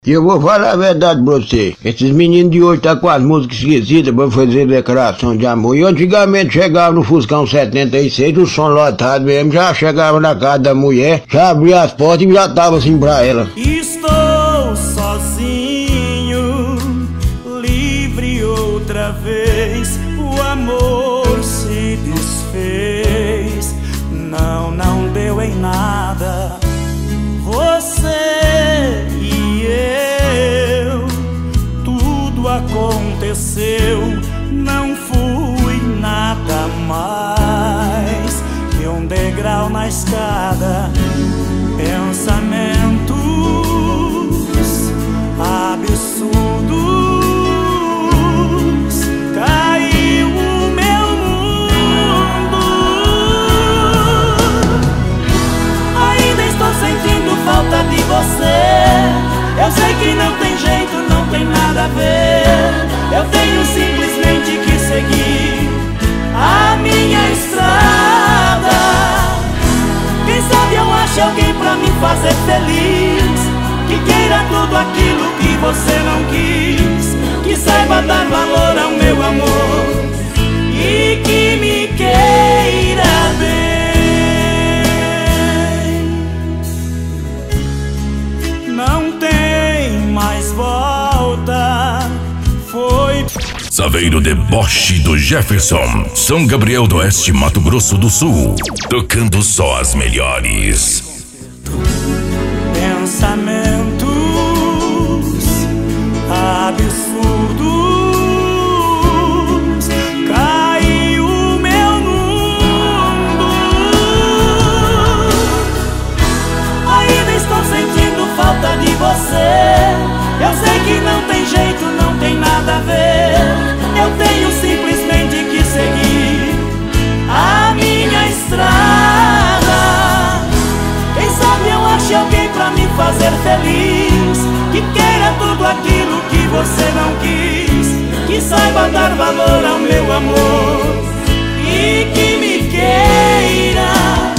E eu vou falar a verdade pra você. Esses meninos de hoje tá com as músicas esquisitas pra fazer declaração de amor. E antigamente chegava no Fuscão 76, o som lotado mesmo, já chegava na casa da mulher, já abria as portas e já tava assim pra ela. Estou sozinho, livre outra vez, o amor se desfez, não deu em nada. Você e eu, tudo aconteceu, não fui nada mais que um degrau na escada. Pensamentos absurdos, caiu o meu mundo. Ainda estou sentindo falta de você. Eu sei que não tem jeito, não tem nada a ver. Eu tenho simplesmente que seguir a minha estrada. Quem sabe eu acho alguém pra me fazer feliz, que queira tudo aquilo que você não quis, que saiba dar valor ao meu amor e que me queira bem. Não tem mais volta, foi. Saveiro Deboche do Jefferson, São Gabriel do Oeste, Mato Grosso do Sul, tocando só as melhores. Pensamentos absurdos, caiu o meu mundo. Ainda estou sentindo falta de você. Eu sei que não tem jeito, não tem nada a ver. Eu tenho simplesmente que seguir a minha estrada. Quem sabe eu ache alguém pra me fazer feliz, que queira tudo aquilo que você não quis, que saiba dar valor ao meu amor e que me queira.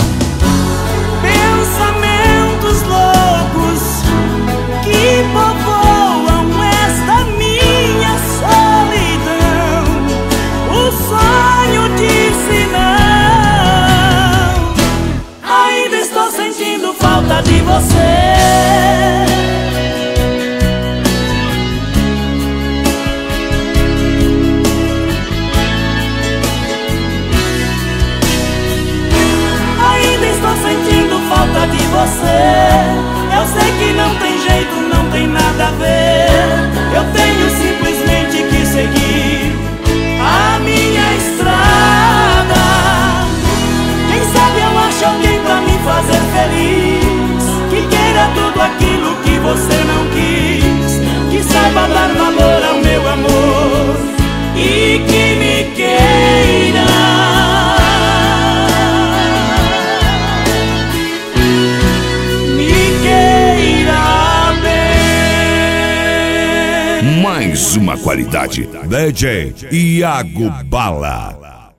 Pensamentos loucos que povoam esta minha solidão, o sonho disse não. Ainda estou sentindo falta de você. Ainda estou sentindo falta de você. Eu sei que não tem jeito, não tem nada a ver. Eu tenho simplesmente que seguir a minha estrada. Quem sabe eu acho alguém pra me fazer feliz, que queira tudo aquilo que você não quis, que saiba dar valor ao meu amor e que me queira. Mais uma qualidade. DJ Iago Bala.